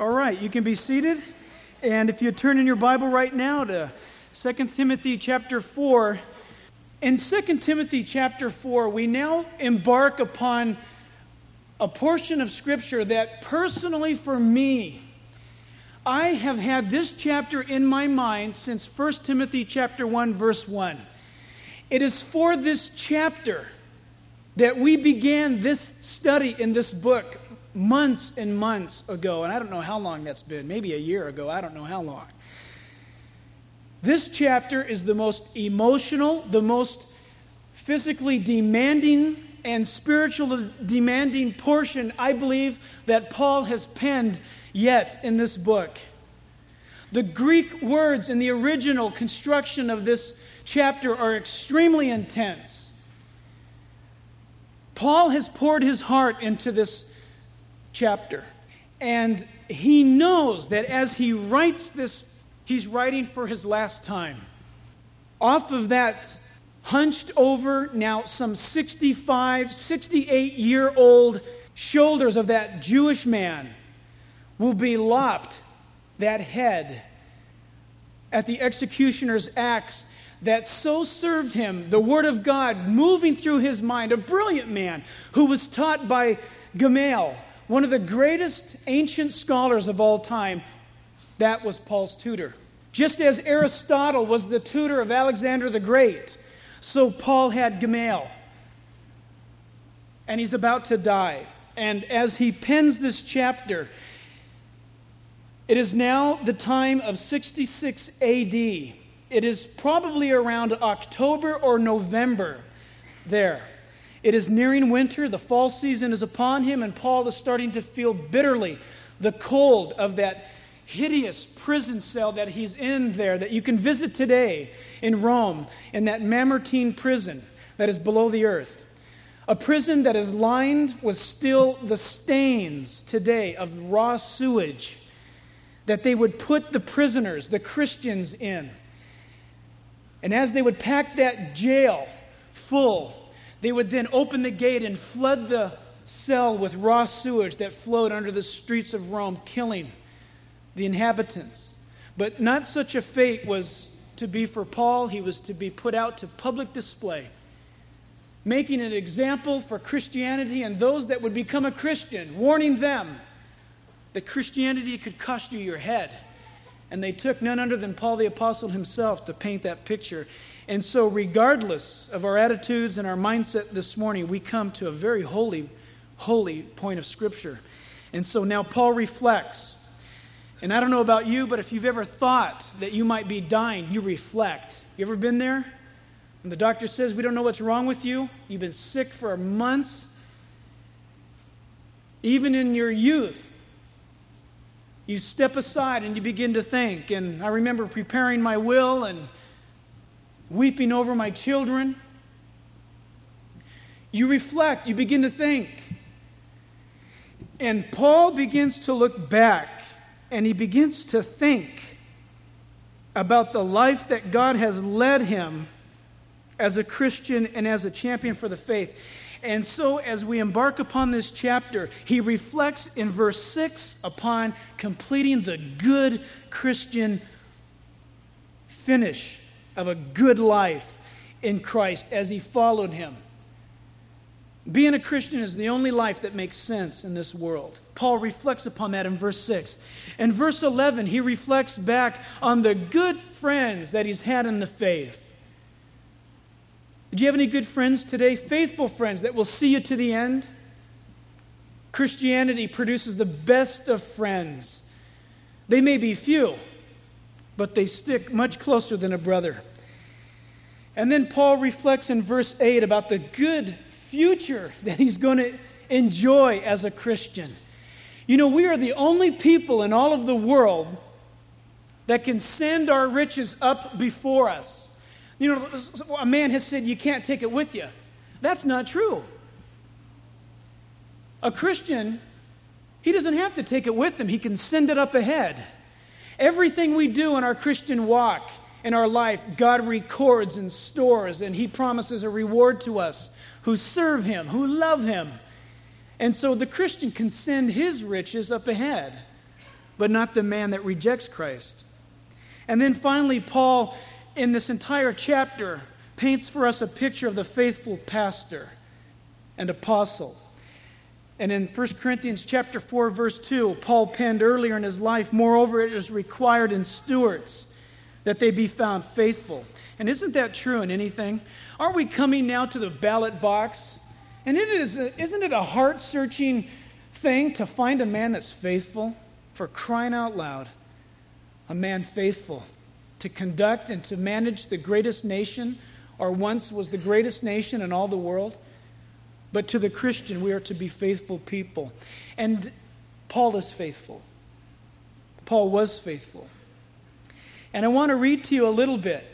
All right, you can be seated. And if you turn in your Bible right now to 2 Timothy chapter 4. In 2 Timothy chapter 4, we now embark upon a portion of Scripture that personally for me, I have had this chapter in my mind since 1 Timothy chapter 1, verse 1. It is for this chapter that we began this study in this book months and months ago. And I don't know how long that's been. Maybe a year ago. I don't know how long. This chapter is the most emotional, the most physically demanding and spiritually demanding portion, I believe, that Paul has penned yet in this book. The Greek words in the original construction of this chapter are extremely intense. Paul has poured his heart into this chapter, and he knows that as he writes this, he's writing for his last time. Off of that hunched over, now some 65, 68-year-old shoulders of that Jewish man will be lopped, that head, at the executioner's axe that so served him, the Word of God moving through his mind, a brilliant man who was taught by Gamaliel, one of the greatest ancient scholars of all time. That was Paul's tutor. Just as Aristotle was the tutor of Alexander the Great, so Paul had Gamaliel. And he's about to die. And as he pens this chapter, it is now the time of 66 A.D. It is probably around October or November there. It is nearing winter. The fall season is upon him, and Paul is starting to feel bitterly the cold of that hideous prison cell that he's in there, that you can visit today in Rome, in that Mamertine prison that is below the earth. A prison that is lined with still the stains today of raw sewage that they would put the prisoners, the Christians, in. And as they would pack that jail full, they would then open the gate and flood the cell with raw sewage that flowed under the streets of Rome, killing the inhabitants. But not such a fate was to be for Paul. He was to be put out to public display, making an example for Christianity and those that would become a Christian, warning them that Christianity could cost you your head. And they took none other than Paul the Apostle himself to paint that picture. And so regardless of our attitudes and our mindset this morning, we come to a very holy point of Scripture. And so now Paul reflects. And I don't know about you, but if you've ever thought that you might be dying, you reflect. You ever been there? And the doctor says, we don't know what's wrong with you. You've been sick for months. Even in your youth, you step aside and you begin to think. And I remember preparing my will and weeping over my children. You reflect, you begin to think. And Paul begins to look back and he begins to think about the life that God has led him as a Christian and as a champion for the faith. And so as we embark upon this chapter, he reflects in verse 6 upon completing the good Christian finish of a good life in Christ as he followed him. Being a Christian is the only life that makes sense in this world. Paul reflects upon that in verse 6. In verse 11, he reflects back on the good friends that he's had in the faith. Do you have any good friends today? Faithful friends that will see you to the end? Christianity produces the best of friends. They may be few, but they stick much closer than a brother. And then Paul reflects in verse 8 about the good future that he's going to enjoy as a Christian. You know, we are the only people in all of the world that can send our riches up before us. You know, a man has said, you can't take it with you. That's not true. A Christian, he doesn't have to take it with him. He can send it up ahead. Everything we do in our Christian walk, in our life, God records and stores, and he promises a reward to us who serve him, who love him. And so the Christian can send his riches up ahead. but not the man that rejects Christ. And then finally, Paul, in this entire chapter, paints for us a picture of the faithful pastor and apostle. And in 1 Corinthians chapter 4, verse 2, Paul penned earlier in his life, "Moreover, it is required in stewards that they be found faithful." And isn't that true in anything? Aren't we coming now to the ballot box? And isn't it a heart-searching thing to find a man that's faithful? For crying out loud, a man faithful to conduct and to manage the greatest nation, or once was the greatest nation in all the world. But to the Christian, we are to be faithful people. And Paul is faithful. Paul was faithful. And I want to read to you a little bit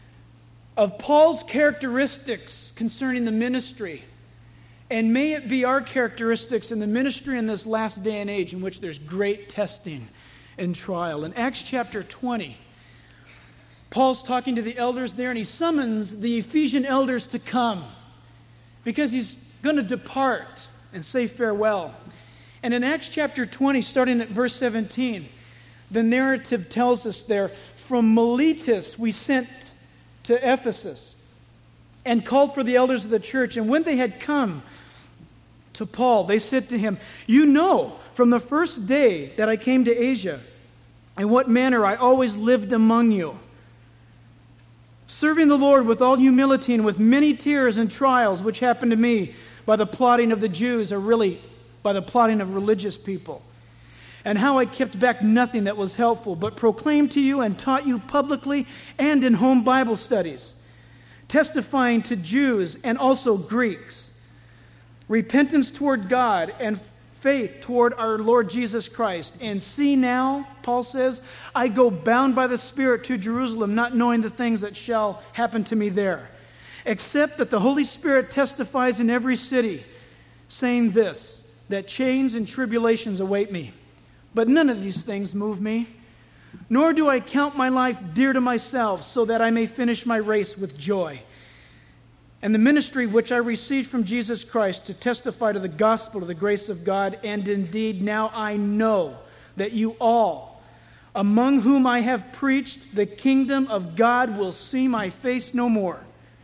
of Paul's characteristics concerning the ministry. And may it be our characteristics in the ministry in this last day and age in which there's great testing and trial. In Acts chapter 20, Paul's talking to the elders there, and he summons the Ephesian elders to come because he's going to depart and say farewell. And in Acts chapter 20, starting at verse 17, the narrative tells us there, "From Miletus we sent to Ephesus and called for the elders of the church. And when they had come to Paul, they said to him, 'You know from the first day that I came to Asia, in what manner I always lived among you, serving the Lord with all humility and with many tears and trials, which happened to me by the plotting of the Jews, or really by the plotting of religious people. And how I kept back nothing that was helpful, but proclaimed to you and taught you publicly and in home Bible studies, testifying to Jews and also Greeks, repentance toward God and faith toward our Lord Jesus Christ. And see now," Paul says, "I go bound by the Spirit to Jerusalem, not knowing the things that shall happen to me there, except that the Holy Spirit testifies in every city, saying this, that chains and tribulations await me. But none of these things move me, nor do I count my life dear to myself, so that I may finish my race with joy. And the ministry which I received from Jesus Christ to testify to the gospel of the grace of God, and indeed now I know that you all, among whom I have preached the kingdom of God, will see my face no more.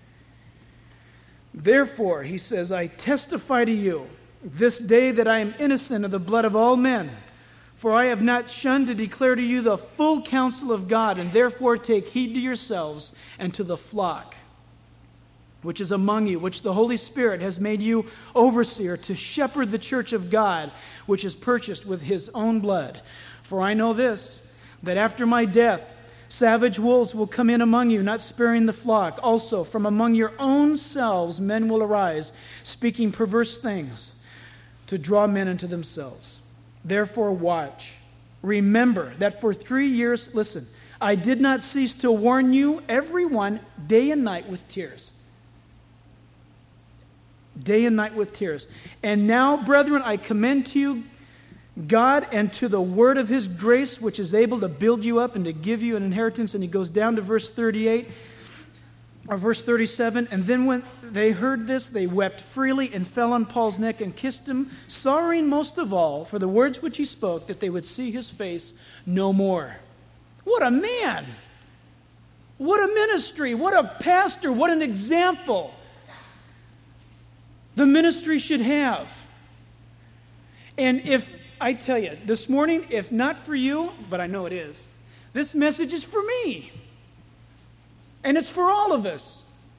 Therefore," he says, "I testify to you this day that I am innocent of the blood of all men. For I have not shunned to declare to you the full counsel of God, and therefore take heed to yourselves and to the flock which is among you, which the Holy Spirit has made you overseer to shepherd the church of God, which is purchased with his own blood. For I know this, that after my death, savage wolves will come in among you, not sparing the flock. Also, from among your own selves men will arise, speaking perverse things, to draw men unto themselves. Therefore watch. Remember that for 3 years, listen, I did not cease to warn you, everyone, day and night with tears." Day and night with tears. "And now, brethren, I commend to you God and to the word of his grace, which is able to build you up and to give you an inheritance." And he goes down to verse 38 or verse 37. "And then when they heard this, they wept freely and fell on Paul's neck and kissed him, sorrowing most of all for the words which he spoke, that they would see his face no more." What a man! What a ministry! What a pastor! What an example the ministry should have. And if, I tell you, this morning, if not for you, but I know it is, this message is for me. And it's for all of us.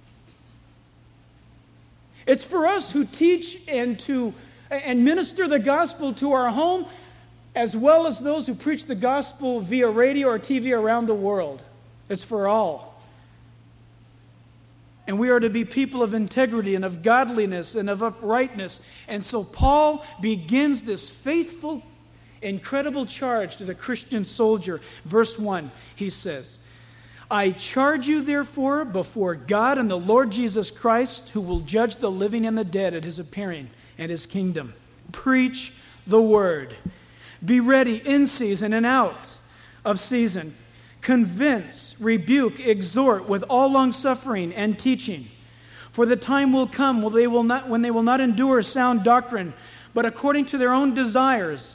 It's for us who teach and minister the gospel to our home, as well as those who preach the gospel via radio or TV around the world. It's for all. And we are to be people of integrity and of godliness and of uprightness. And so Paul begins this faithful, incredible charge to the Christian soldier. Verse 1, he says, "I charge you therefore before God and the Lord Jesus Christ, who will judge the living and the dead at his appearing and his kingdom. Preach the word. Be ready in season and out of season. Convince, rebuke, exhort with all longsuffering and teaching. For the time will come when they will not endure sound doctrine, but according to their own desires,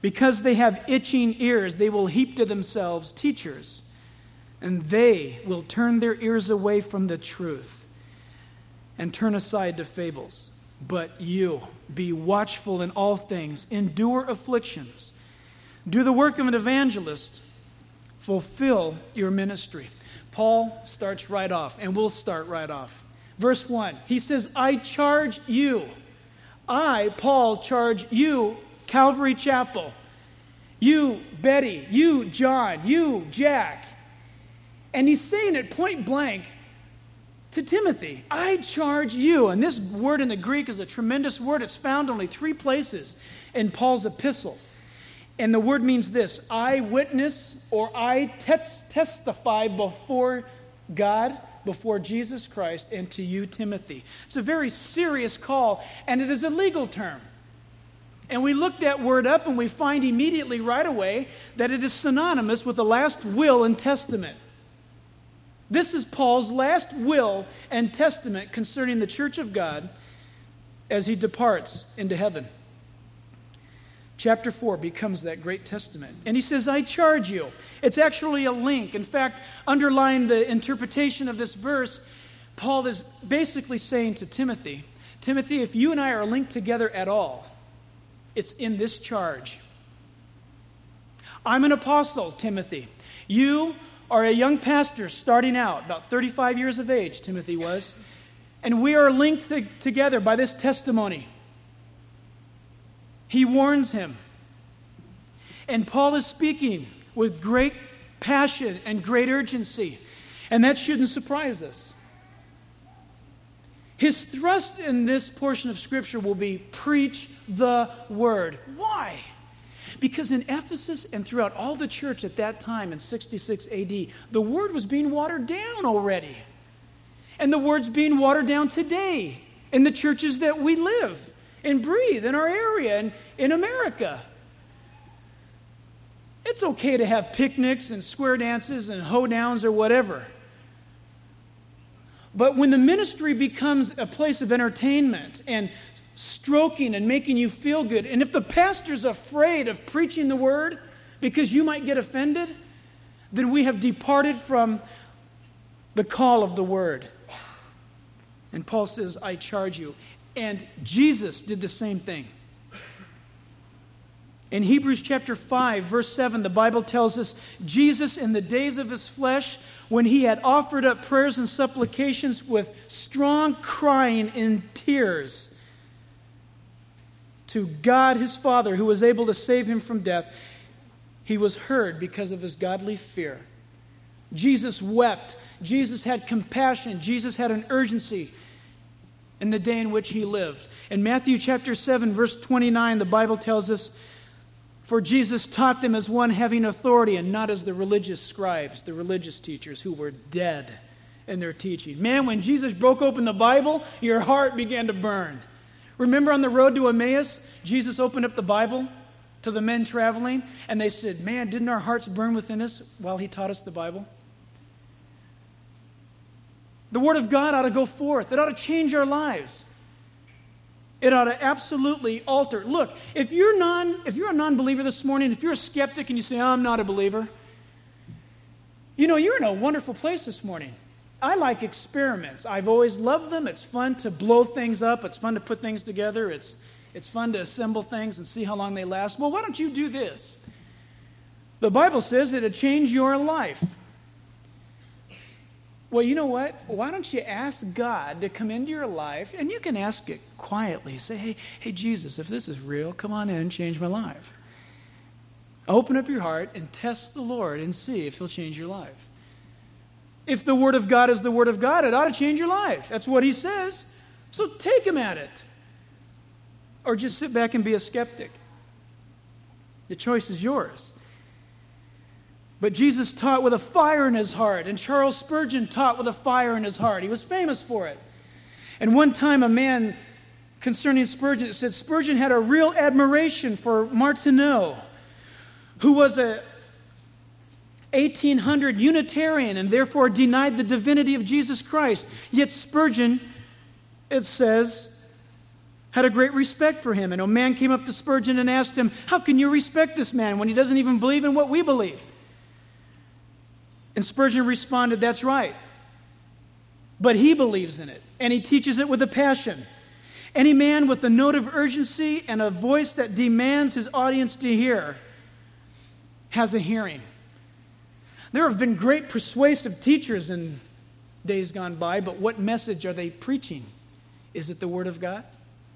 Because they have itching ears, they will heap to themselves teachers, and they will turn their ears away from the truth and turn aside to fables. But you, be watchful in all things, endure afflictions, do the work of an evangelist, fulfill your ministry. Paul starts right off, and we'll start right off. Verse 1, he says, I charge you. I, Paul, charge you, Calvary Chapel. You, Betty. You, John. You, Jack. And he's saying it point blank to Timothy. I charge you. And this word in the Greek is a tremendous word. It's found only 3 places in Paul's epistle. And the word means this: I witness, or I testify before God, before Jesus Christ, and to you, Timothy. It's a very serious call, and it is a legal term. And we look that word up, and we find immediately right away that it is synonymous with the last will and testament. This is Paul's last will and testament concerning the church of God as he departs into heaven. Chapter 4 becomes that great testament. And he says, I charge you. It's actually a link. In fact, underlying the interpretation of this verse, Paul is basically saying to Timothy, Timothy, if you and I are linked together at all, it's in this charge. I'm an apostle, Timothy. You are a young pastor starting out, about 35 years of age, Timothy was. And we are linked together by this testimony. He warns him. And Paul is speaking with great passion and great urgency. And that shouldn't surprise us. His thrust in this portion of Scripture will be preach the word. Why? Because in Ephesus and throughout all the church at that time in 66 AD, the word was being watered down already. And the word's being watered down today in the churches that we live and breathe in our area and in America. It's okay to have picnics and square dances and hoedowns or whatever. But when the ministry becomes a place of entertainment and stroking and making you feel good, and if the pastor's afraid of preaching the word because you might get offended, then we have departed from the call of the word. And Paul says, I charge you. And Jesus did the same thing. In Hebrews chapter 5, verse 7, the Bible tells us, Jesus in the days of his flesh, when he had offered up prayers and supplications with strong crying in tears to God his Father, who was able to save him from death, he was heard because of his godly fear. Jesus wept. Jesus had compassion. Jesus had an urgency in the day in which he lived. In Matthew chapter 7, verse 29, the Bible tells us, for Jesus taught them as one having authority and not as the religious scribes, the religious teachers who were dead in their teaching. Man, when Jesus broke open the Bible, your heart began to burn. Remember on the road to Emmaus, Jesus opened up the Bible to the men traveling, and they said, man, didn't our hearts burn within us while he taught us the Bible? The Word of God ought to go forth. It ought to change our lives. It ought to absolutely alter. Look, if you're a non-believer this morning, if you're a skeptic and you say, I'm not a believer, you know, you're in a wonderful place this morning. I like experiments. I've always loved them. It's fun to blow things up. It's fun to put things together. It's fun to assemble things and see how long they last. Well, why don't you do this? The Bible says it'll change your life. Well, you know what? Why don't you ask God to come into your life, and you can ask it quietly. Say, hey, Jesus, if this is real, come on in and change my life. Open up your heart and test the Lord and see if he'll change your life. If the Word of God is the Word of God, it ought to change your life. That's what he says. So take him at it. Or just sit back and be a skeptic. The choice is yours. But Jesus taught with a fire in his heart, and Charles Spurgeon taught with a fire in his heart. He was famous for it. And one time a man concerning Spurgeon said Spurgeon had a real admiration for Martineau, who was a 1800 Unitarian and therefore denied the divinity of Jesus Christ. Yet Spurgeon, it says, had a great respect for him. And a man came up to Spurgeon and asked him, how can you respect this man when he doesn't even believe in what we believe? And Spurgeon responded, that's right. But he believes in it, and he teaches it with a passion. Any man with a note of urgency and a voice that demands his audience to hear has a hearing. There have been great persuasive teachers in days gone by, but what message are they preaching? Is it the Word of God?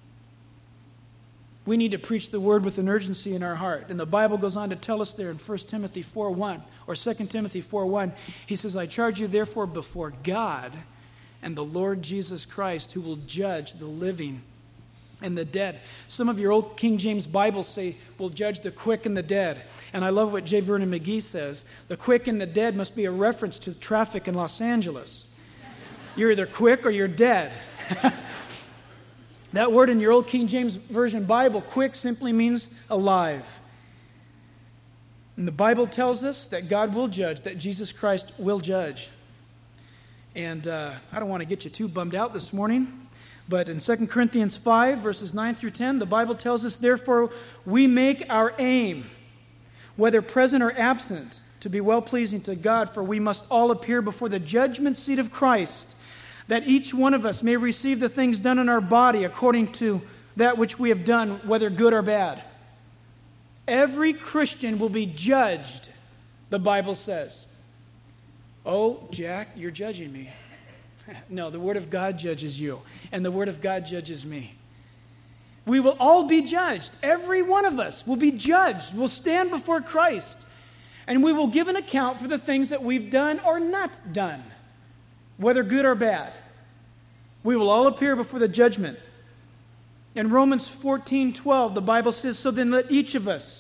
We need to preach the Word with an urgency in our heart. And the Bible goes on to tell us there in 1 Timothy 4:1 or 2 Timothy 4:1, he says, I charge you therefore before God and the Lord Jesus Christ, who will judge the living and the dead. Some of your old King James Bibles say, will judge the quick and the dead. And I love what J. Vernon McGee says. The quick and the dead must be a reference to traffic in Los Angeles. You're either quick or you're dead. That word in your old King James Version Bible, quick, simply means alive. And the Bible tells us that God will judge, that Jesus Christ will judge. And I don't want to get you too bummed out this morning, but in 2 Corinthians 5, verses 9 through 10, the Bible tells us, therefore, we make our aim, whether present or absent, to be well-pleasing to God, for we must all appear before the judgment seat of Christ, that each one of us may receive the things done in our body according to that which we have done, whether good or bad. Every Christian will be judged, the Bible says. Oh, Jack, you're judging me. No, the Word of God judges you, and the Word of God judges me. We will all be judged. Every one of us will be judged. We'll stand before Christ, and we will give an account for the things that we've done or not done, whether good or bad. We will all appear before the judgment. In Romans 14:12, the Bible says, so then let each of us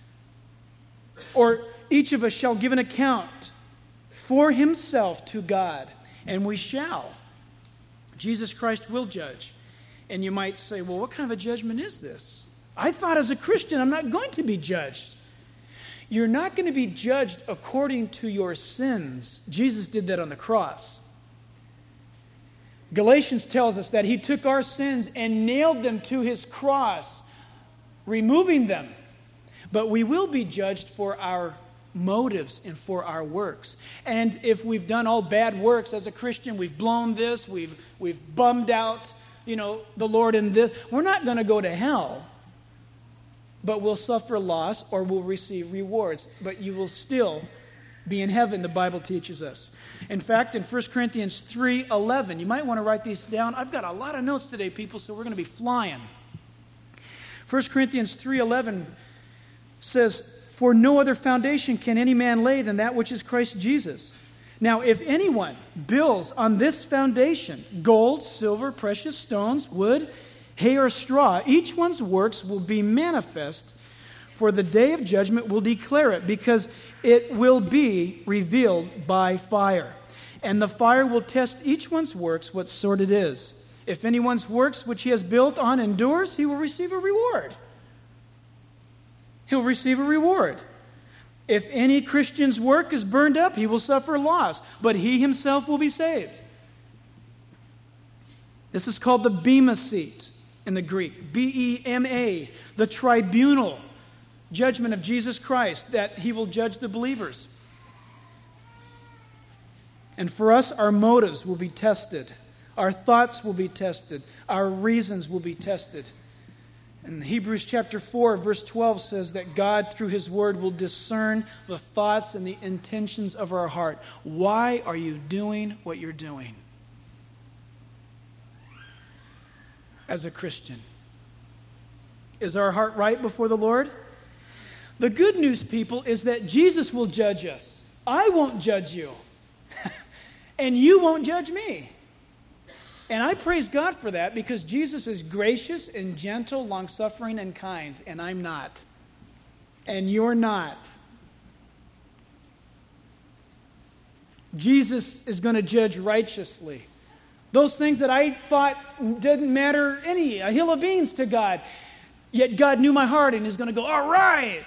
shall give an account for himself to God, and we shall. Jesus Christ will judge. And you might say, well, what kind of a judgment is this? I thought as a Christian I'm not going to be judged. You're not going to be judged according to your sins. Jesus did that on the cross. Galatians tells us that he took our sins and nailed them to his cross, removing them. But we will be judged for our motives and for our works. And if we've done all bad works as a Christian, we've blown this, we've bummed out, the Lord in this, we're not going to go to hell. But we'll suffer loss or we'll receive rewards. But you will still be in heaven, the Bible teaches us. In fact, in 1 Corinthians 3:11, you might want to write these down. I've got a lot of notes today, people, so we're going to be flying. 1 Corinthians 3:11 says, for no other foundation can any man lay than that which is Christ Jesus. Now, if anyone builds on this foundation, gold, silver, precious stones, wood, hay, or straw, each one's works will be manifest, for the day of judgment will declare it, because it will be revealed by fire. And the fire will test each one's works, what sort it is. If anyone's works which he has built on endures, he will receive a reward. He'll receive a reward. If any Christian's work is burned up, he will suffer loss, but he himself will be saved. This is called the Bema seat in the Greek, B-E-M-A, the tribunal judgment of Jesus Christ, that he will judge the believers. And for us, our motives will be tested. Our thoughts will be tested. Our reasons will be tested. And Hebrews chapter 4, verse 12 says that God, through his word, will discern the thoughts and the intentions of our heart. Why are you doing what you're doing as a Christian? Is our heart right before the Lord? The good news, people, is that Jesus will judge us. I won't judge you. And you won't judge me. And I praise God for that, because Jesus is gracious and gentle, long-suffering and kind, and I'm not. And you're not. Jesus is going to judge righteously. Those things that I thought didn't matter a hill of beans to God, yet God knew my heart and is going to go, all right.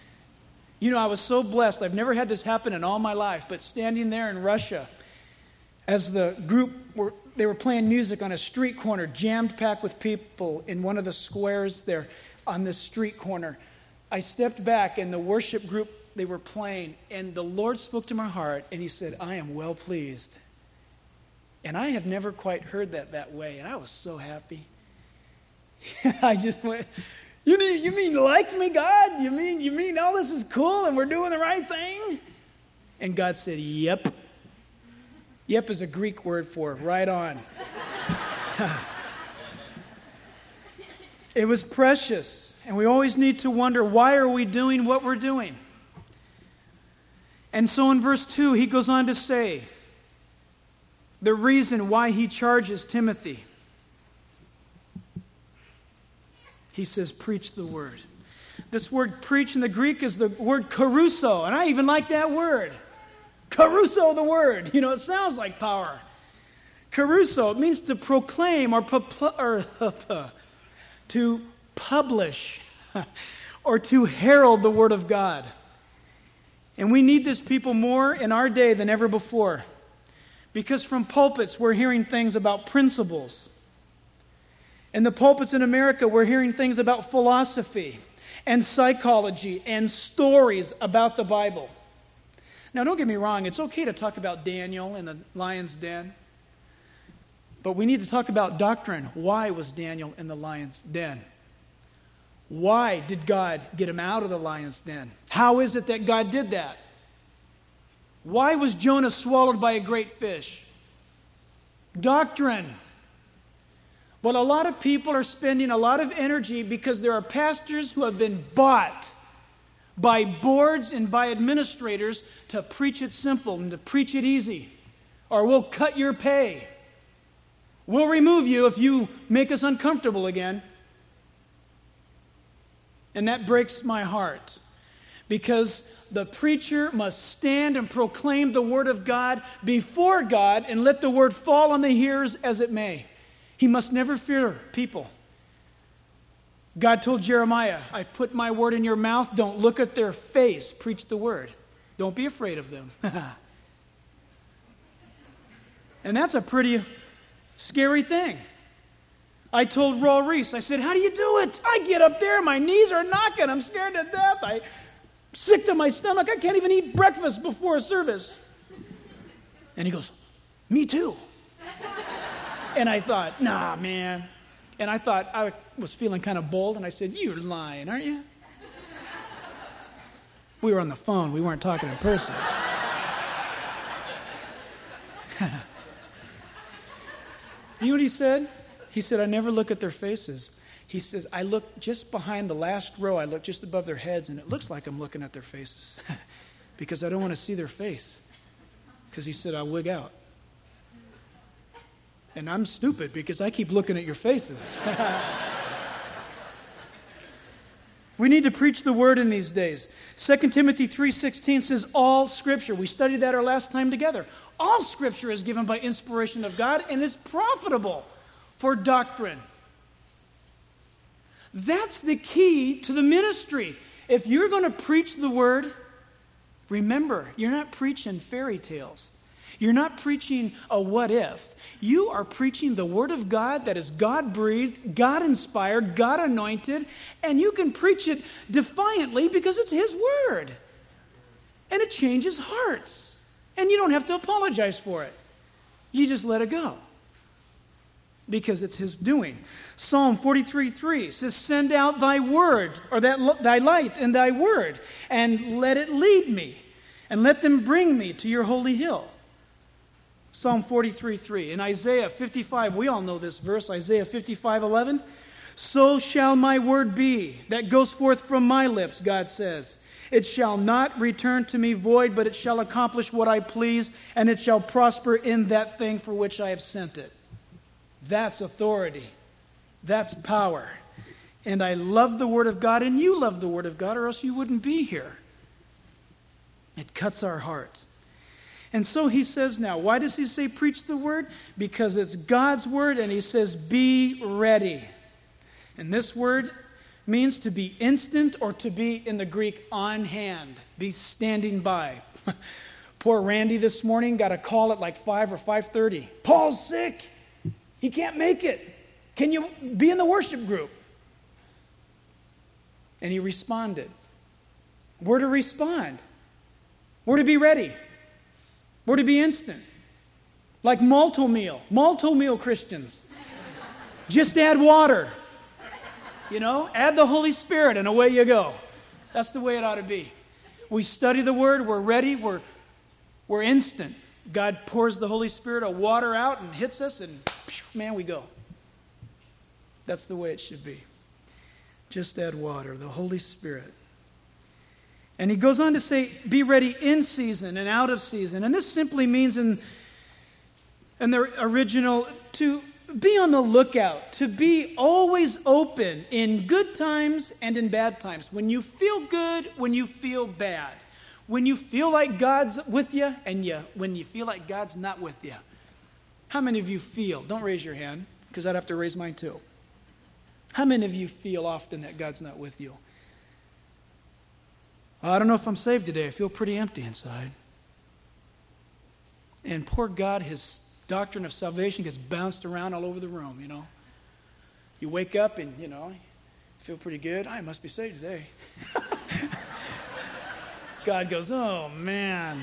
I was so blessed. I've never had this happen in all my life, but standing there in Russia, As the group they were playing music on a street corner, jammed packed with people in one of the squares there on this street corner, I stepped back and the worship group, they were playing, and the Lord spoke to my heart, and he said, I am well pleased. And I have never quite heard that way, and I was so happy. I just went, you mean like me, God? You mean all this is cool and we're doing the right thing? And God said, yep. Yep is a Greek word for right on. It was precious, and we always need to wonder, why are we doing what we're doing? And so in verse 2, he goes on to say the reason why he charges Timothy. He says, preach the word. This word preach in the Greek is the word caruso, and I even like that word. Caruso, the word. You know, it sounds like power. Caruso, it means to proclaim or to publish or to herald the word of God. And we need this people more in our day than ever before. Because from pulpits, we're hearing things about principles. In the pulpits in America, we're hearing things about philosophy and psychology and stories about the Bible. Now, don't get me wrong. It's okay to talk about Daniel in the lion's den. But we need to talk about doctrine. Why was Daniel in the lion's den? Why did God get him out of the lion's den? How is it that God did that? Why was Jonah swallowed by a great fish? Doctrine. But a lot of people are spending a lot of energy because there are pastors who have been bought by boards and by administrators to preach it simple and to preach it easy. Or we'll cut your pay. We'll remove you if you make us uncomfortable again. And that breaks my heart, because the preacher must stand and proclaim the word of God before God and let the word fall on the hearers as it may. He must never fear people. God told Jeremiah, I've put my word in your mouth. Don't look at their face. Preach the word. Don't be afraid of them. And that's a pretty scary thing. I told Raul Reese, I said, how do you do it? I get up there, my knees are knocking, I'm scared to death, I'm sick to my stomach, I can't even eat breakfast before a service. And he goes, me too. And I thought, nah, man. And I thought, I was feeling kind of bold, and I said, you're lying, aren't you? We were on the phone, we weren't talking in person. You know what he said? He said, I never look at their faces. He says, I look just behind the last row. I look just above their heads, and it looks like I'm looking at their faces because I don't want to see their face. Because he said, I'll wig out. And I'm stupid because I keep looking at your faces. We need to preach the word in these days. 2 Timothy 3:16 says, all Scripture. We studied that our last time together. All Scripture is given by inspiration of God and is profitable for doctrine. That's the key to the ministry. If you're going to preach the word, remember, you're not preaching fairy tales. You're not preaching a what if. You are preaching the word of God that is God-breathed, God-inspired, God-anointed, and you can preach it defiantly because it's His word. And it changes hearts. And you don't have to apologize for it. You just let it go. Because it's His doing. Psalm 43:3 says, send out thy word, or thy light and thy word, and let it lead me, and let them bring me to your holy hill. Psalm 43:3. In Isaiah 55, we all know this verse, Isaiah 55:11. So shall my word be that goes forth from my lips, God says. It shall not return to me void, but it shall accomplish what I please, and it shall prosper in that thing for which I have sent it. That's authority. That's power. And I love the Word of God, and you love the Word of God, or else you wouldn't be here. It cuts our heart. And so he says now, why does he say preach the Word? Because it's God's Word, and he says be ready. And this word means to be instant, or to be, in the Greek, on hand. Be standing by. Poor Randy this morning got a call at like 5 or 5:30. Paul's sick. He can't make it. Can you be in the worship group? And he responded. We're to respond. We're to be ready. We're to be instant. Like Multi-Meal Christians. Just add water. Add the Holy Spirit and away you go. That's the way it ought to be. We study the Word, we're ready, we're instant. God pours the Holy Spirit of water out and hits us and man, we go. That's the way it should be. Just add water, the Holy Spirit. And he goes on to say, be ready in season and out of season. And this simply means in the original to be on the lookout, to be always open in good times and in bad times. When you feel good, when you feel bad. When you feel like God's with you and when you feel like God's not with you. How many of you feel? Don't raise your hand, because I'd have to raise mine too. How many of you feel often that God's not with you? I don't know if I'm saved today. I feel pretty empty inside. And poor God, his doctrine of salvation gets bounced around all over the room, You wake up and, feel pretty good. I must be saved today. God goes, oh, man.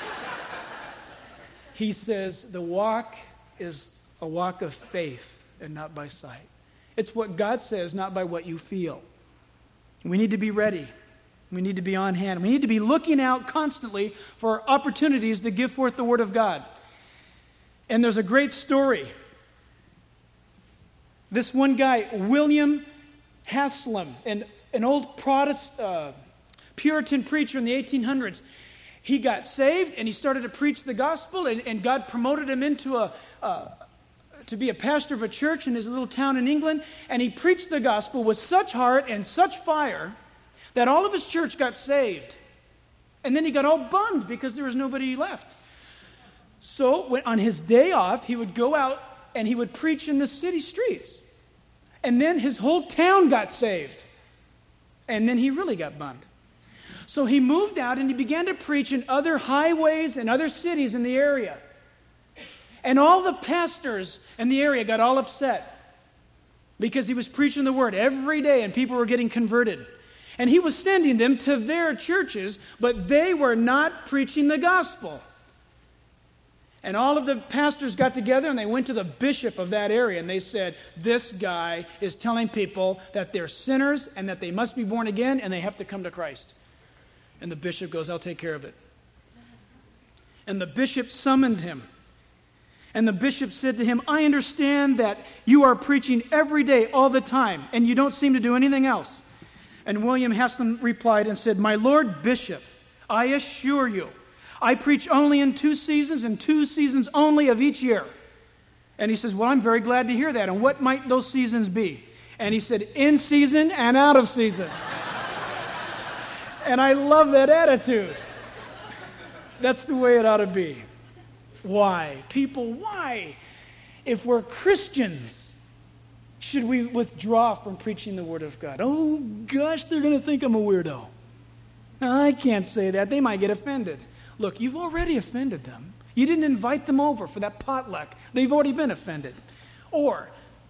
He says the walk is a walk of faith and not by sight. It's what God says, not by what you feel. We need to be ready. We need to be on hand. We need to be looking out constantly for opportunities to give forth the Word of God. And there's a great story. This one guy, William Haslam, an old Protestant, Puritan preacher in the 1800s, he got saved and he started to preach the gospel, and God promoted him into to be a pastor of a church in his little town in England, and he preached the gospel with such heart and such fire that all of his church got saved. And then he got all bummed because there was nobody left. So on his day off, he would go out and he would preach in the city streets. And then his whole town got saved. And then he really got bummed. So he moved out and he began to preach in other highways and other cities in the area. And all the pastors in the area got all upset because he was preaching the word every day and people were getting converted. And he was sending them to their churches, but they were not preaching the gospel. And all of the pastors got together and they went to the bishop of that area and they said, this guy is telling people that they're sinners and that they must be born again and they have to come to Christ. And the bishop goes, I'll take care of it. And the bishop summoned him. And the bishop said to him, I understand that you are preaching every day, all the time, and you don't seem to do anything else. And William Haslam replied and said, my Lord Bishop, I assure you, I preach only in 2 seasons and 2 seasons only of each year. And he says, well, I'm very glad to hear that. And what might those seasons be? And he said, in season and out of season. And I love that attitude. That's the way it ought to be. Why? People, why? If we're Christians, should we withdraw from preaching the Word of God? Oh, gosh, they're going to think I'm a weirdo. I can't say that. They might get offended. Look, you've already offended them. You didn't invite them over for that potluck. They've already been offended. Or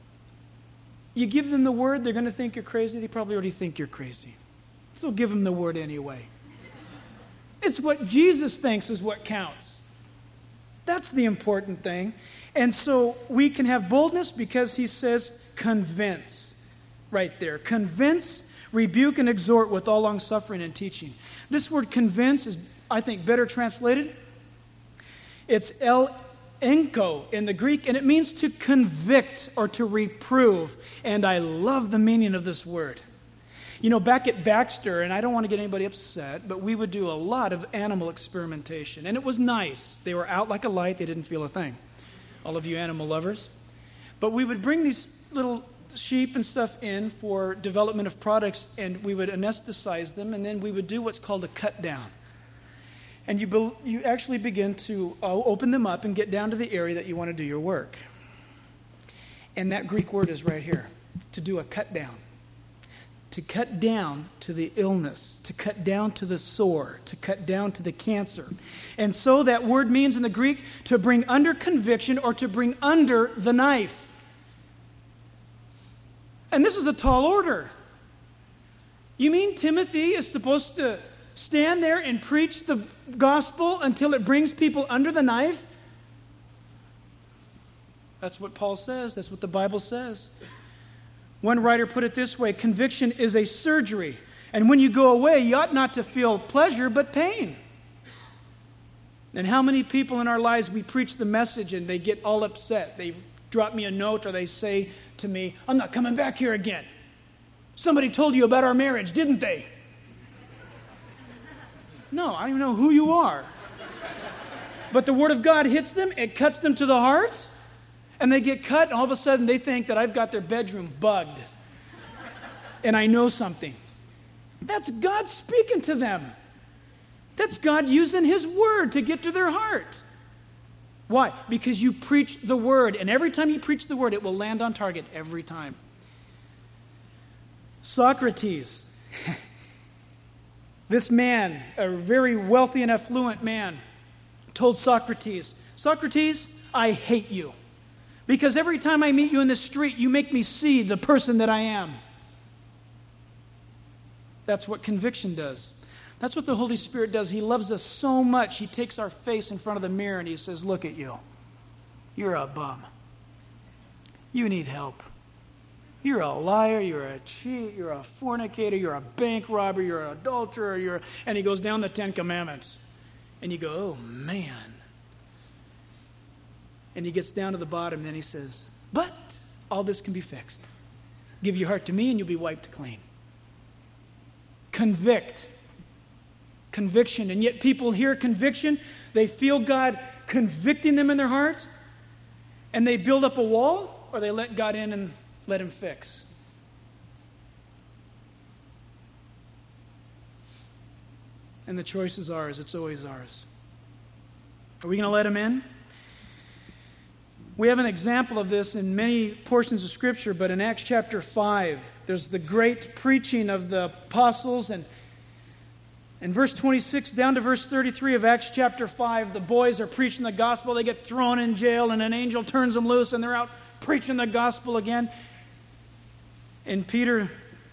you give them the Word, they're going to think you're crazy. They probably already think you're crazy. So give them the Word anyway. It's what Jesus thinks is what counts. That's the important thing. And so we can have boldness because he says convince right there. Convince, rebuke, and exhort with all long-suffering and teaching. This word convince is, I think, better translated. It's enko in the Greek, and it means to convict or to reprove. And I love the meaning of this word. You know, back at Baxter, and I don't want to get anybody upset, but we would do a lot of animal experimentation. And it was nice. They were out like a light. They didn't feel a thing. All of you animal lovers. But we would bring these little sheep and stuff in for development of products, and we would anesthetize them, and then we would do what's called a cut down. And you actually begin to open them up and get down to the area that you want to do your work. And that Greek word is right here, to do a cut down. to cut down to the illness, to cut down to the sore, to cut down to the cancer. And so that word means in the Greek to bring under conviction or to bring under the knife. And this is a tall order. You mean Timothy is supposed to stand there and preach the gospel until it brings people under the knife? That's what Paul says. That's what the Bible says. One writer put it this way: conviction is a surgery, and when you go away, you ought not to feel pleasure but pain. And how many people in our lives we preach the message and they get all upset? They drop me a note or they say to me, "I'm not coming back here again. Somebody told you about our marriage, didn't they?" No, I don't even know who you are. But the Word of God hits them, it cuts them to the heart. And they get cut, and all of a sudden they think that I've got their bedroom bugged. And I know something. That's God speaking to them. That's God using His Word to get to their heart. Why? Because you preach the Word. And every time you preach the Word, it will land on target every time. Socrates, this man, a very wealthy and affluent man, told Socrates, "Socrates, I hate you. Because every time I meet you in the street, you make me see the person that I am." That's what conviction does. That's what the Holy Spirit does. He loves us so much, He takes our face in front of the mirror and He says, "Look at you. You're a bum. You need help. You're a liar, you're a cheat, you're a fornicator, you're a bank robber, you're an adulterer, and He goes down the 10 Commandments. And you go, "Oh, man." And He gets down to the bottom, and then He says, "But all this can be fixed. Give your heart to Me, and you'll be wiped clean." Convict. Conviction. And yet people hear conviction, they feel God convicting them in their heart, and they build up a wall, or they let God in and let Him fix. And the choice is ours. It's always ours. Are we going to let Him in? We have an example of this in many portions of Scripture, but in Acts chapter 5, there's the great preaching of the apostles, and in verse 26 down to verse 33 of Acts chapter 5, the boys are preaching the gospel. They get thrown in jail, and an angel turns them loose, and they're out preaching the gospel again. And Peter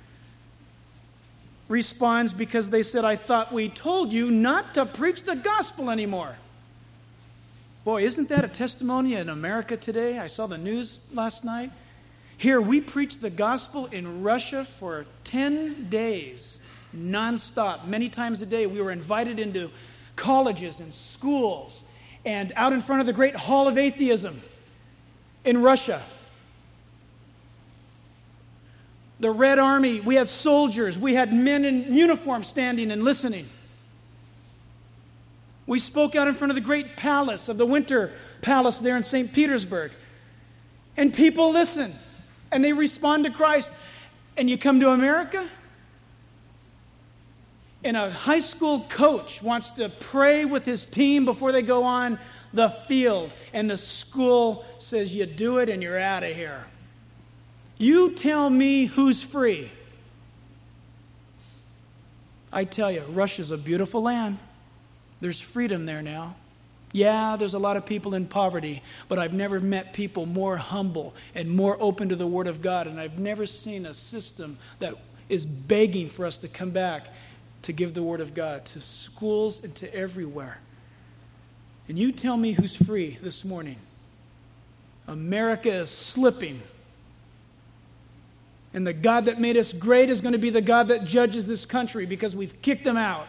responds, because they said, "I thought we told you not to preach the gospel anymore." Boy, isn't that a testimony in America today? I saw the news last night. Here, we preached the gospel in Russia for 10 days, nonstop. Many times a day, we were invited into colleges and schools and out in front of the Great Hall of Atheism in Russia. The Red Army, we had soldiers, we had men in uniform standing and listening. We spoke out in front of the great palace of the Winter Palace there in St. Petersburg. And people listen, and they respond to Christ. And you come to America, and a high school coach wants to pray with his team before they go on the field. And the school says, "You do it and you're out of here." You tell me who's free. I tell you, Russia's a beautiful land. There's freedom there now. Yeah, there's a lot of people in poverty, but I've never met people more humble and more open to the Word of God, and I've never seen a system that is begging for us to come back to give the Word of God to schools and to everywhere. And you tell me who's free this morning. America is slipping. And the God that made us great is going to be the God that judges this country because we've kicked Him out.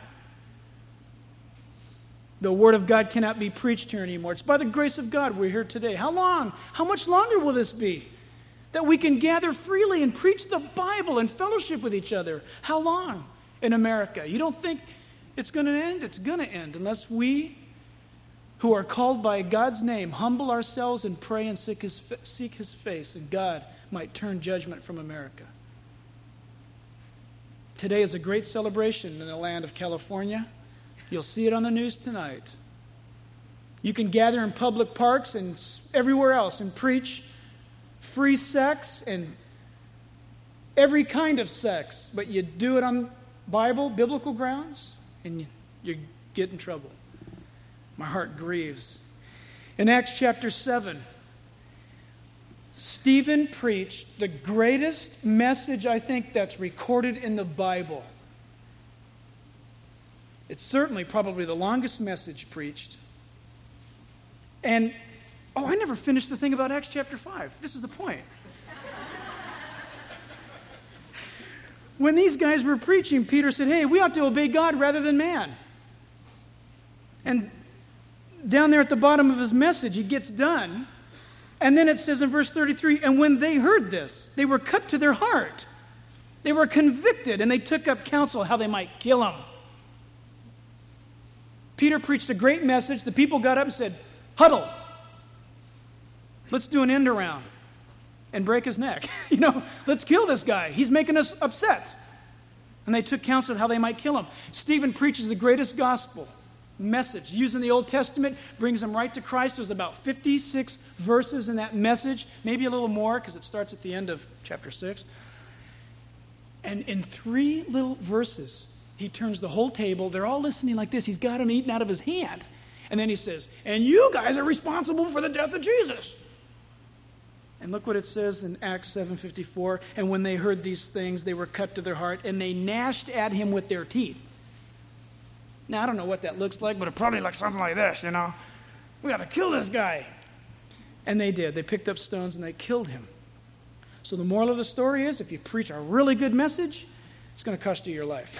The Word of God cannot be preached here anymore. It's by the grace of God we're here today. How long? How much longer will this be? That we can gather freely and preach the Bible and fellowship with each other. How long in America? You don't think it's going to end? It's going to end unless we, who are called by God's name, humble ourselves and pray and seek His face, and God might turn judgment from America. Today is a great celebration in the land of California. You'll see it on the news tonight. You can gather in public parks and everywhere else and preach free sex and every kind of sex, but you do it on biblical grounds, and you get in trouble. My heart grieves. In Acts chapter 7, Stephen preached the greatest message, I think, that's recorded in the Bible. It's certainly probably the longest message preached. And, I never finished the thing about Acts chapter 5. This is the point. When these guys were preaching, Peter said, hey, we ought to obey God rather than man. And down there at the bottom of his message, he gets done. And then it says in verse 33, and when they heard this, they were cut to their heart. They were convicted, and they took up counsel how they might kill him. Peter preached a great message. The people got up and said, huddle. Let's do an end around and break his neck. Let's kill this guy. He's making us upset. And they took counsel how they might kill him. Stephen preaches the greatest gospel message. Using the Old Testament, brings them right to Christ. There's about 56 verses in that message, maybe a little more because it starts at the end of chapter 6. And in 3 little verses, he turns the whole table. They're all listening like this. He's got them eaten out of his hand. And then he says, and you guys are responsible for the death of Jesus. And look what it says in Acts 7:54. And when they heard these things, they were cut to their heart, and they gnashed at him with their teeth. Now, I don't know what that looks like, but it probably looks something like this, We got to kill this guy. And they did. They picked up stones and they killed him. So the moral of the story is, if you preach a really good message, it's going to cost you your life.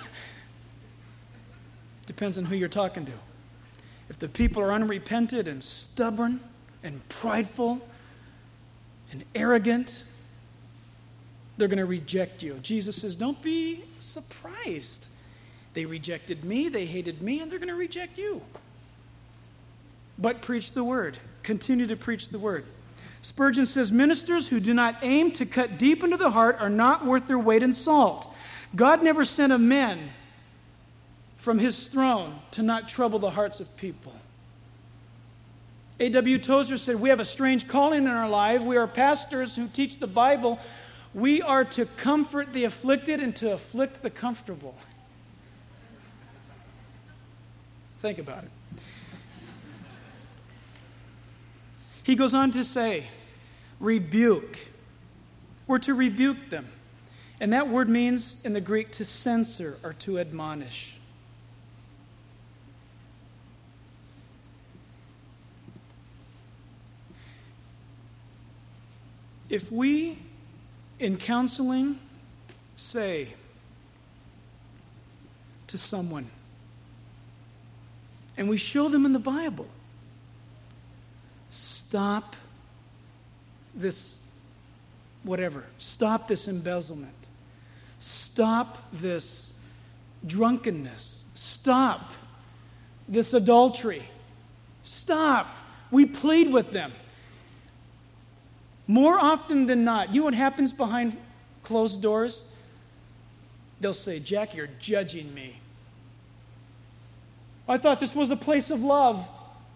Depends on who you're talking to. If the people are unrepentant and stubborn and prideful and arrogant, they're going to reject you. Jesus says, don't be surprised. They rejected me, they hated me, and they're going to reject you. But preach the word. Continue to preach the word. Spurgeon says, ministers who do not aim to cut deep into the heart are not worth their weight in salt. God never sent a man from his throne to not trouble the hearts of people. A.W. Tozer said, we have a strange calling in our life. We are pastors who teach the Bible. We are to comfort the afflicted and to afflict the comfortable. Think about it. He goes on to say, rebuke. We're to rebuke them. And that word means, in the Greek, to censor or to admonish. If we, in counseling, say to someone, and we show them in the Bible, stop this whatever, stop this embezzlement, stop this drunkenness, stop this adultery, stop. We plead with them. More often than not, you know what happens behind closed doors? They'll say, Jack, you're judging me. I thought this was a place of love.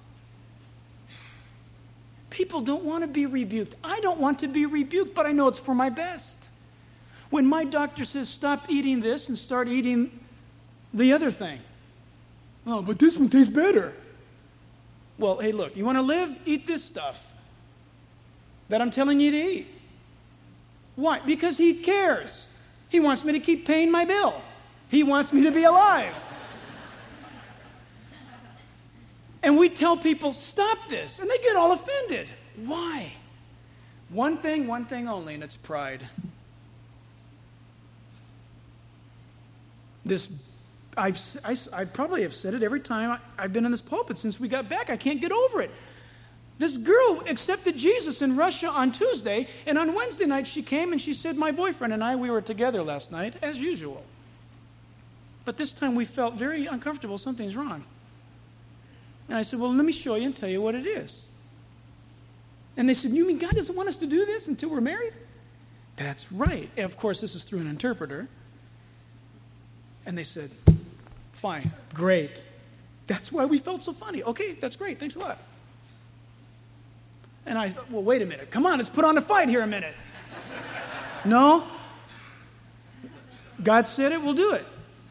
People don't want to be rebuked. I don't want to be rebuked, but I know it's for my best. When my doctor says, stop eating this and start eating the other thing. Oh, but this one tastes better. Well, hey, look, you want to live? Eat this stuff that I'm telling you to eat. Why? Because he cares. He wants me to keep paying my bill. He wants me to be alive. And we tell people, stop this. And they get all offended. Why? One thing only, and it's pride. I probably have said it every time I've been in this pulpit since we got back. I can't get over it. This girl accepted Jesus in Russia on Tuesday, and on Wednesday night she came and she said, my boyfriend and I, we were together last night, as usual. But this time we felt very uncomfortable. Something's wrong. And I said, well, let me show you and tell you what it is. And they said, you mean God doesn't want us to do this until we're married? That's right. And of course, this is through an interpreter. And they said, fine, great. That's why we felt so funny. Okay, that's great. Thanks a lot. And I thought, well, wait a minute. Come on, let's put on a fight here a minute. No, God said it, we'll do it.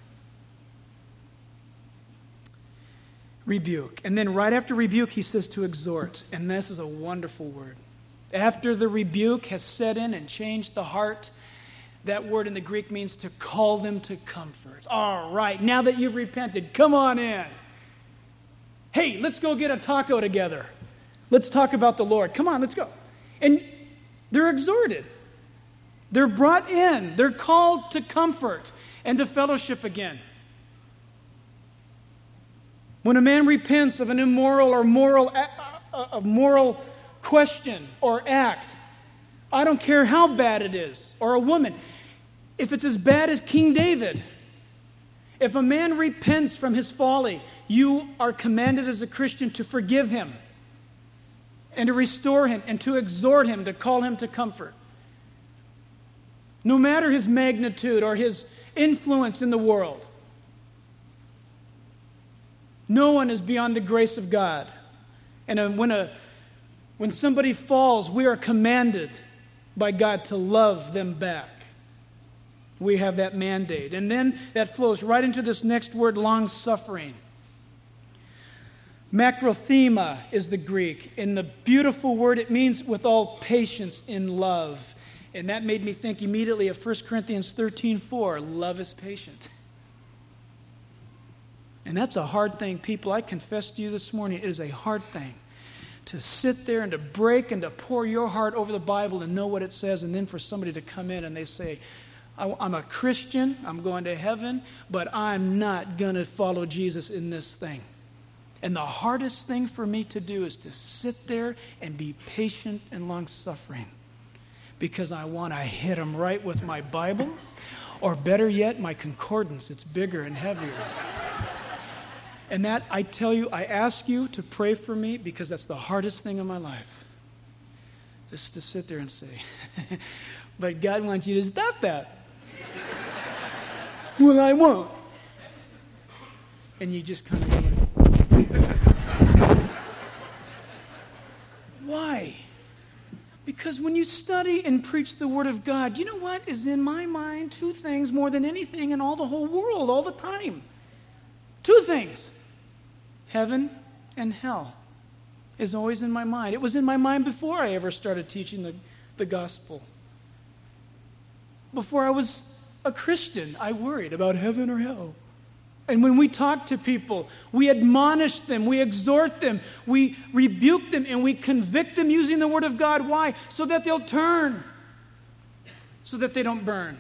Rebuke. And then right after rebuke, he says to exhort. And this is a wonderful word. After the rebuke has set in and changed the heart, that word in the Greek means to call them to comfort. All right, now that you've repented, come on in. Hey, let's go get a taco together. Let's talk about the Lord. Come on, let's go. And they're exhorted. They're brought in. They're called to comfort and to fellowship again. When a man repents of an immoral or moral question or act, I don't care how bad it is, or a woman, if it's as bad as King David, if a man repents from his folly, you are commanded as a Christian to forgive him and to restore him and to exhort him, to call him to comfort. No matter his magnitude or his influence in the world, no one is beyond the grace of God. And when somebody falls, we are commanded by God to love them back. We have that mandate. And then that flows right into this next word, long-suffering. Macrothema is the Greek. In the beautiful word, it means with all patience in love. And that made me think immediately of 1 Corinthians 13:4. Love is patient. And that's a hard thing, people. I confess to you this morning, it is a hard thing to sit there and to break and to pour your heart over the Bible and know what it says, and then for somebody to come in and they say, I'm a Christian, I'm going to heaven, but I'm not going to follow Jesus in this thing. And the hardest thing for me to do is to sit there and be patient and long-suffering, because I want to hit them right with my Bible, or better yet, my concordance. It's bigger and heavier. And that, I tell you, I ask you to pray for me, because that's the hardest thing in my life. Just to sit there and say, but God wants you to stop that. Well, I won't. And you just kind of go like, why? Because when you study and preach the Word of God, you know what is in my mind? Two things more than anything in all the whole world, all the time. Two things. Heaven and hell is always in my mind. It was in my mind before I ever started teaching the gospel. Before I was a Christian, I worried about heaven or hell. And when we talk to people, we admonish them, we exhort them, we rebuke them, and we convict them using the Word of God. Why? So that they'll turn, so that they don't burn.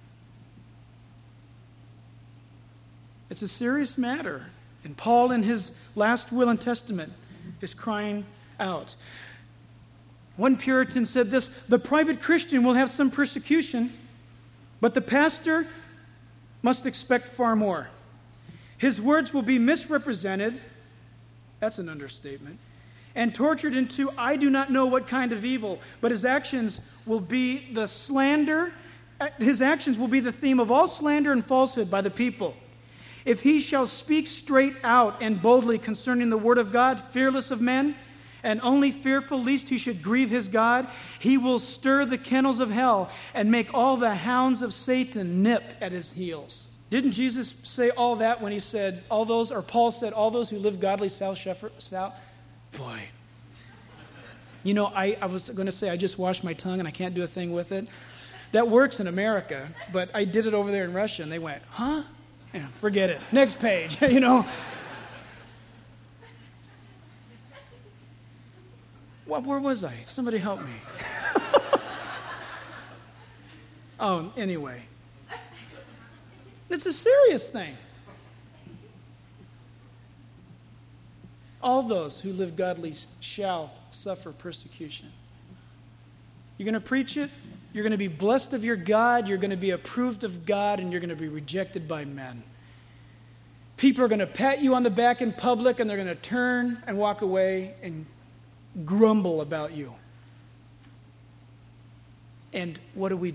It's a serious matter. And Paul, in his last will and testament, is crying out. One Puritan said this: the private Christian will have some persecution, but the pastor must expect far more. His words will be misrepresented, that's an understatement, and tortured into I do not know what kind of evil, but his actions will be the slander, his actions will be the theme of all slander and falsehood by the people. If he shall speak straight out and boldly concerning the word of God, fearless of men, and only fearful lest he should grieve his God, he will stir the kennels of hell and make all the hounds of Satan nip at his heels. Didn't Jesus say all that when he said, Paul said, all those who live godly shall boy. You know, I was going to say I just washed my tongue and I can't do a thing with it. That works in America, but I did it over there in Russia and they went, huh? Yeah, forget it. Next page, you know. Where was I? Somebody help me. Oh, anyway. It's a serious thing. All those who live godly shall suffer persecution. You're going to preach it. You're going to be blessed of your God. You're going to be approved of God, and you're going to be rejected by men. People are going to pat you on the back in public, and they're going to turn and walk away and grumble about you. And what do?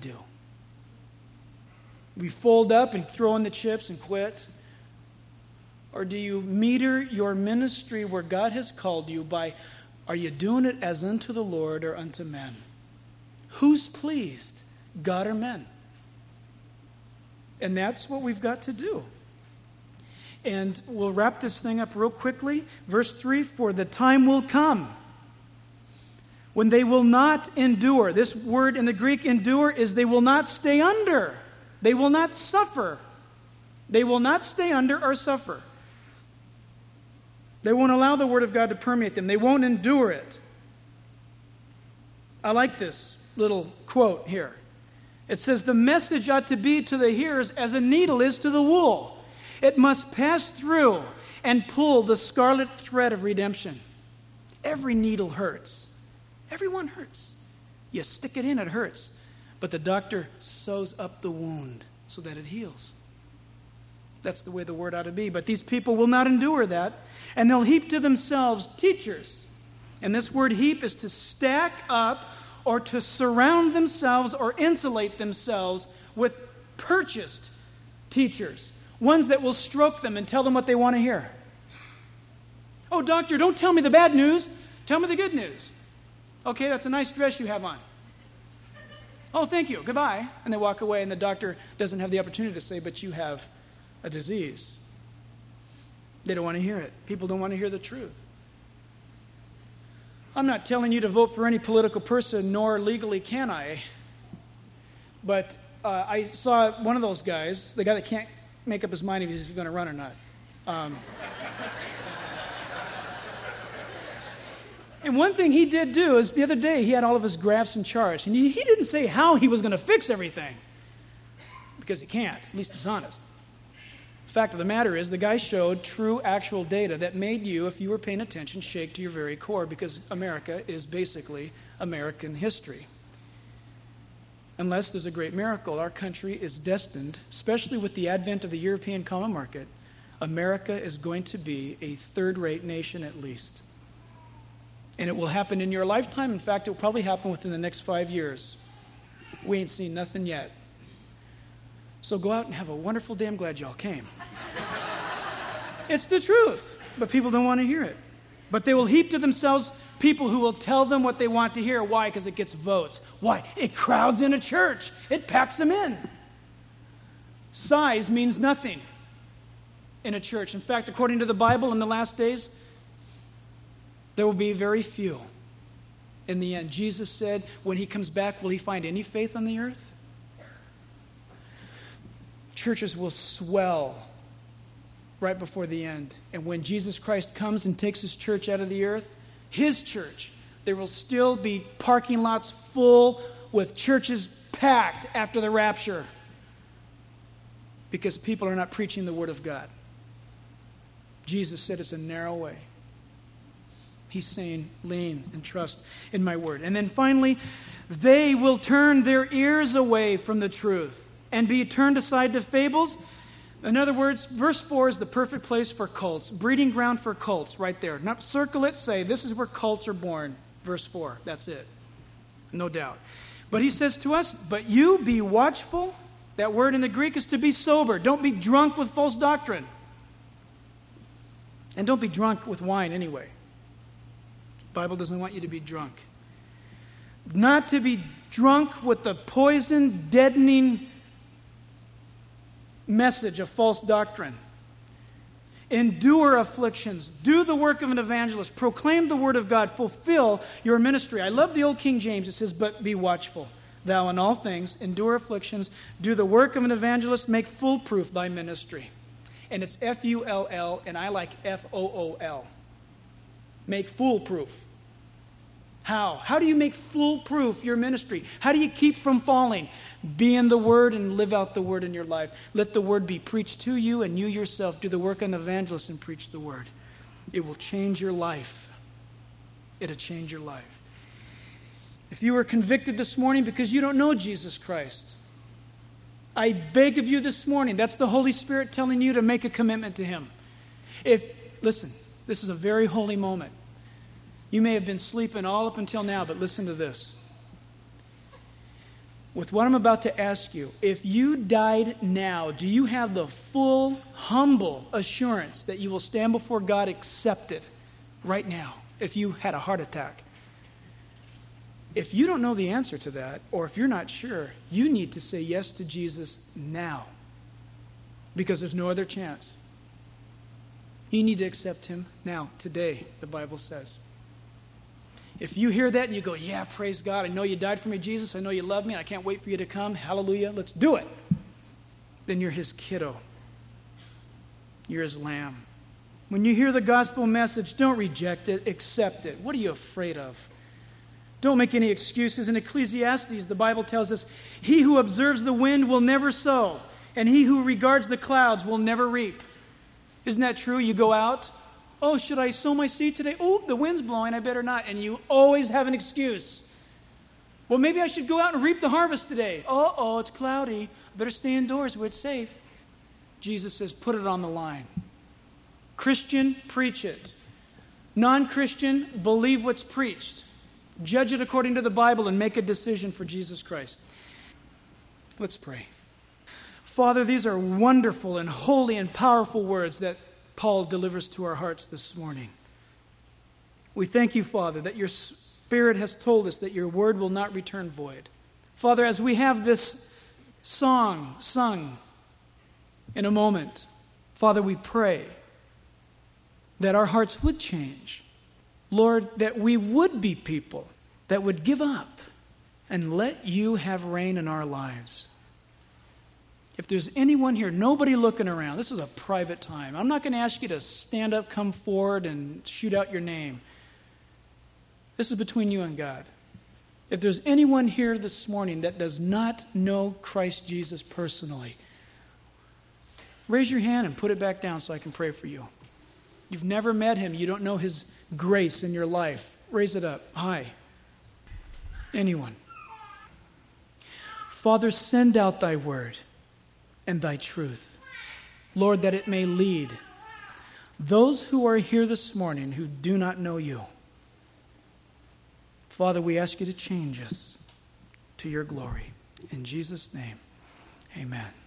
We fold up and throw in the chips and quit? Or do you meter your ministry where God has called you by, are you doing it as unto the Lord or unto men? Who's pleased, God or men? And that's what we've got to do. And we'll wrap this thing up real quickly. Verse 3, for the time will come when they will not endure. This word in the Greek, endure, is they will not stay under. They will not suffer. They will not stay under or suffer. They won't allow the Word of God to permeate them. They won't endure it. I like this little quote here. It says, the message ought to be to the hearers as a needle is to the wool. It must pass through and pull the scarlet thread of redemption. Every needle hurts. Everyone hurts. You stick it in, it hurts. But the doctor sews up the wound so that it heals. That's the way the word ought to be. But these people will not endure that, and they'll heap to themselves teachers. And this word heap is to stack up or to surround themselves or insulate themselves with purchased teachers. Ones that will stroke them and tell them what they want to hear. Oh, doctor, don't tell me the bad news. Tell me the good news. Okay, that's a nice dress you have on. Oh, thank you. Goodbye. And they walk away, and the doctor doesn't have the opportunity to say, but you have a disease. They don't want to hear it. People don't want to hear the truth. I'm not telling you to vote for any political person, nor legally can I. But I saw one of those guys, the guy that can't make up his mind if he's going to run or not. And one thing he did do is the other day he had all of his graphs and charts. And he didn't say how he was going to fix everything. Because he can't. At least he's honest. The fact of the matter is the guy showed true, actual data that made you, if you were paying attention, shake to your very core. Because America is basically American history. Unless there's a great miracle, our country is destined, especially with the advent of the European common market, America is going to be a third-rate nation at least. And it will happen in your lifetime. In fact, it will probably happen within the next 5 years. We ain't seen nothing yet. So go out and have a wonderful day. I'm glad y'all came. It's the truth, but people don't want to hear it. But they will heap to themselves people who will tell them what they want to hear. Why? Because it gets votes. Why? It crowds in a church. It packs them in. Size means nothing in a church. In fact, according to the Bible, in the last days, there will be very few in the end. Jesus said, when he comes back, will he find any faith on the earth? Churches will swell right before the end. And when Jesus Christ comes and takes his church out of the earth, his church, there will still be parking lots full with churches packed after the rapture because people are not preaching the Word of God. Jesus said it's a narrow way. He's saying, lean and trust in my word. And then finally, they will turn their ears away from the truth and be turned aside to fables. In other words, verse 4 is the perfect place for cults, breeding ground for cults right there. Now, circle it, say, this is where cults are born. Verse 4, that's it. No doubt. But he says to us, but you be watchful. That word in the Greek is to be sober. Don't be drunk with false doctrine. And don't be drunk with wine anyway. The Bible doesn't want you to be drunk. Not to be drunk with the poison, deadening message of false doctrine. Endure afflictions. Do the work of an evangelist. Proclaim the word of God. Fulfill your ministry. I love the old King James. It says, but be watchful. Thou in all things endure afflictions. Do the work of an evangelist. Make foolproof thy ministry. And it's F-U-L-L, and I like F-O-O-L. Make foolproof. How? How do you make foolproof your ministry? How do you keep from falling? Be in the Word and live out the Word in your life. Let the Word be preached to you, and you yourself do the work of an evangelist and preach the Word. It will change your life. It'll change your life. If you were convicted this morning because you don't know Jesus Christ, I beg of you this morning, that's the Holy Spirit telling you to make a commitment to Him. Listen, this is a very holy moment. You may have been sleeping all up until now, but listen to this. With what I'm about to ask you, if you died now, do you have the full, humble assurance that you will stand before God accepted right now if you had a heart attack? If you don't know the answer to that, or if you're not sure, you need to say yes to Jesus now. because there's no other chance. You need to accept him now, today, the Bible says. If you hear that and you go, yeah, praise God, I know you died for me, Jesus, I know you love me, and I can't wait for you to come, hallelujah, let's do it. Then you're his kiddo. You're his lamb. When you hear the gospel message, don't reject it, accept it. What are you afraid of? Don't make any excuses. In Ecclesiastes, the Bible tells us, he who observes the wind will never sow, and he who regards the clouds will never reap. Isn't that true? You go out, oh, should I sow my seed today? Oh, the wind's blowing, I better not. And you always have an excuse. Well, maybe I should go out and reap the harvest today. Oh, it's cloudy. I better stay indoors where it's safe. Jesus says, put it on the line. Christian, preach it. Non-Christian, believe what's preached. Judge it according to the Bible and make a decision for Jesus Christ. Let's pray. Father, these are wonderful and holy and powerful words that Paul delivers to our hearts this morning. We thank you, Father, that your Spirit has told us that your word will not return void. Father, as we have this song sung in a moment, Father, we pray that our hearts would change. Lord, that we would be people that would give up and let you have reign in our lives. If there's anyone here, nobody looking around, this is a private time. I'm not going to ask you to stand up, come forward, and shoot out your name. This is between you and God. If there's anyone here this morning that does not know Christ Jesus personally, raise your hand and put it back down so I can pray for you. You've never met him. You don't know his grace in your life. Raise it up. Hi. Anyone? Father, send out thy word and thy truth. Lord, that it may lead those who are here this morning who do not know you. Father, we ask you to change us to your glory. In Jesus' name, amen.